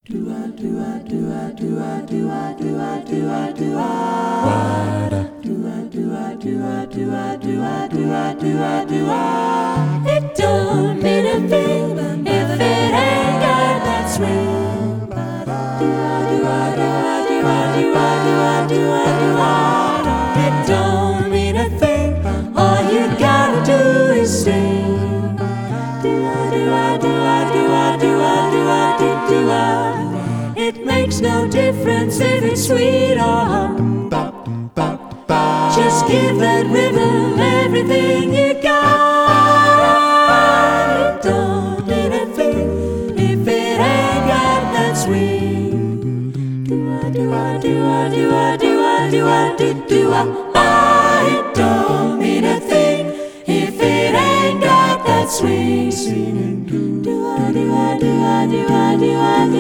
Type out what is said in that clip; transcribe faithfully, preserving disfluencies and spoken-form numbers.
Do I do I do I do I do I do I do I do I do I do I do I do I do I do I do I do I It don't mean a thing if it ain't got that swing. Do I do I do I do I do I do I do I do I It don't mean a thing. All you gotta do is sing. Do I do I do I do I do I do I do do I It makes no difference if it's sweet or hot. Just give that rhythm everything you got. It don't mean a thing if it ain't got that swing. Do I do I do I do I do I do I do do I It don't mean a thing if it ain't got that swing. Do I do I do I do I do I do